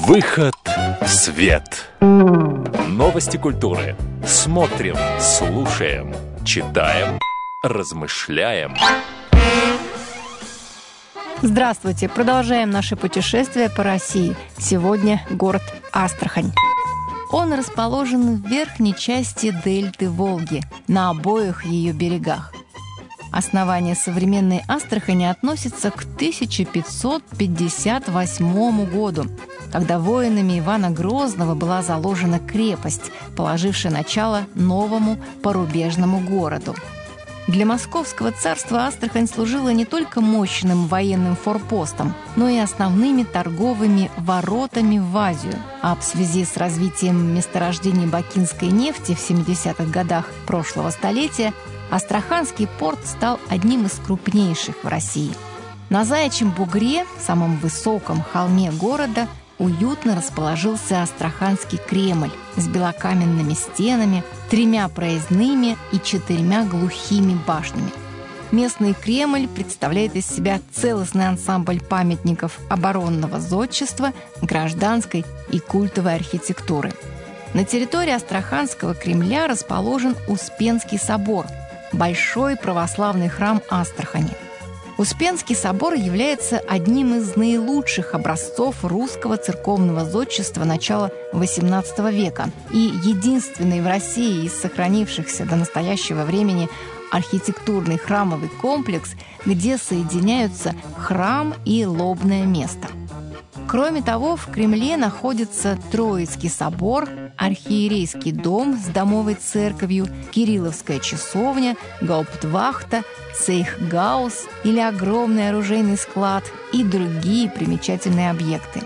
Выход в свет. Новости культуры. Смотрим, слушаем, читаем, размышляем. Здравствуйте! Продолжаем наше путешествие по России. Сегодня город Астрахань. Он расположен в верхней части дельты Волги, на обоих ее берегах. Основание современной Астрахани относится к 1558 году, когда воинами Ивана Грозного была заложена крепость, положившая начало новому порубежному городу. Для Московского царства Астрахань служила не только мощным военным форпостом, но и основными торговыми воротами в Азию. А в связи с развитием месторождений бакинской нефти в 70-х годах прошлого столетия Астраханский порт стал одним из крупнейших в России. На Заячьем бугре, самом высоком холме города, уютно расположился Астраханский Кремль с белокаменными стенами, 3 проездными и 4 глухими башнями. Местный Кремль представляет из себя целостный ансамбль памятников оборонного зодчества, гражданской и культовой архитектуры. На территории Астраханского Кремля расположен Успенский собор – большой православный храм Астрахани. Успенский собор является одним из наилучших образцов русского церковного зодчества начала XVIII века и единственный в России из сохранившихся до настоящего времени архитектурный храмовый комплекс, где соединяются храм и лобное место. Кроме того, в Кремле находится Троицкий собор, архиерейский дом с домовой церковью, Кирилловская часовня, гауптвахта, цейхгаус или огромный оружейный склад и другие примечательные объекты.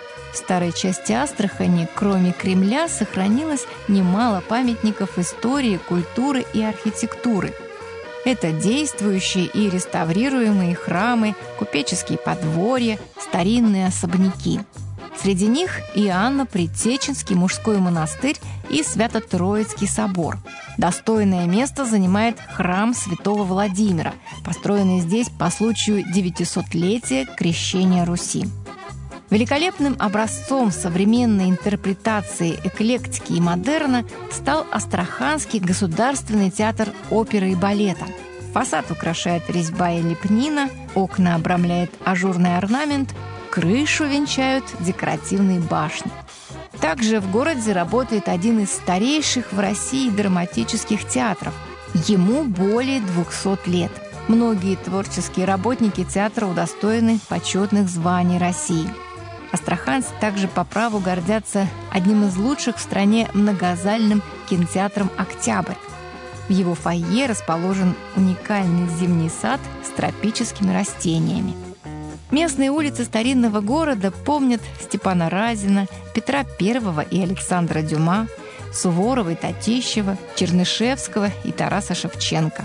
В старой части Астрахани, кроме Кремля, сохранилось немало памятников истории, культуры и архитектуры. Это действующие и реставрируемые храмы, купеческие подворья, старинные особняки. Среди них Иоанно-Предтеченский мужской монастырь и Свято-Троицкий собор. Достойное место занимает храм святого Владимира, построенный здесь по случаю 900-летия крещения Руси. Великолепным образцом современной интерпретации эклектики и модерна стал Астраханский государственный театр оперы и балета. Фасад украшает резьба и лепнина, окна обрамляет ажурный орнамент, крышу венчают декоративные башни. Также в городе работает один из старейших в России драматических театров. Ему более 200 лет. Многие творческие работники театра удостоены почетных званий России. Астраханцы также по праву гордятся одним из лучших в стране многозальным кинотеатром «Октябрь». В его фойе расположен уникальный зимний сад с тропическими растениями. Местные улицы старинного города помнят Степана Разина, Петра I и Александра Дюма, Суворова и Татищева, Чернышевского и Тараса Шевченко.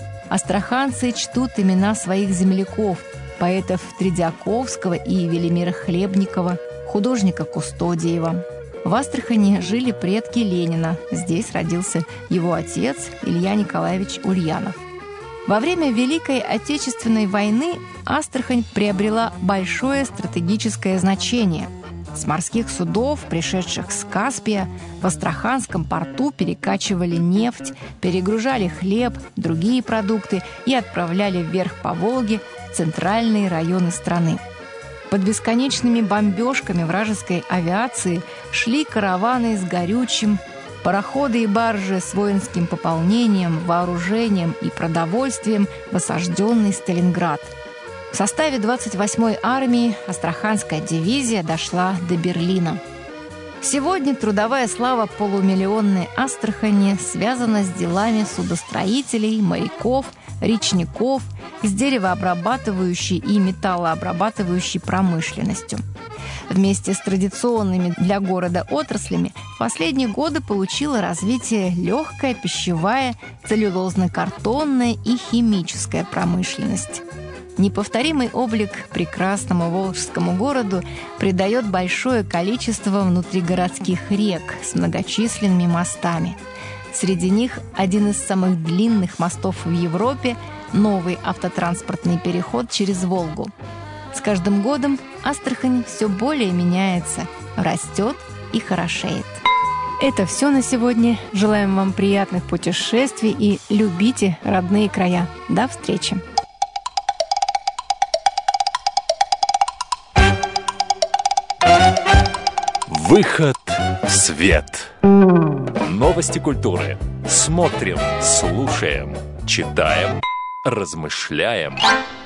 Астраханцы чтут имена своих земляков, поэтов Тредиаковского и Велимира Хлебникова, художника Кустодиева. В Астрахани жили предки Ленина. Здесь родился его отец Илья Николаевич Ульянов. Во время Великой Отечественной войны Астрахань приобрела большое стратегическое значение. С морских судов, пришедших с Каспия, в Астраханском порту перекачивали нефть, перегружали хлеб, другие продукты и отправляли вверх по Волге в центральные районы страны. Под бесконечными бомбежками вражеской авиации шли караваны с горючим, пароходы и баржи с воинским пополнением, вооружением и продовольствием в осажденный Сталинград. В составе 28-й армии Астраханская дивизия дошла до Берлина. Сегодня трудовая слава полумиллионной Астрахани связана с делами судостроителей, моряков, речников, с деревообрабатывающей и металлообрабатывающей промышленностью. Вместе с традиционными для города отраслями в последние годы получила развитие легкая пищевая, целлюлозно-картонная и химическая промышленность. Неповторимый облик прекрасному волжскому городу придает большое количество внутригородских рек с многочисленными мостами. Среди них один из самых длинных мостов в Европе – новый автотранспортный переход через Волгу. С каждым годом Астрахань все более меняется, растет и хорошеет. Это все на сегодня. Желаем вам приятных путешествий и любите родные края. До встречи! Выход в свет. Новости культуры. Смотрим, слушаем, читаем, размышляем.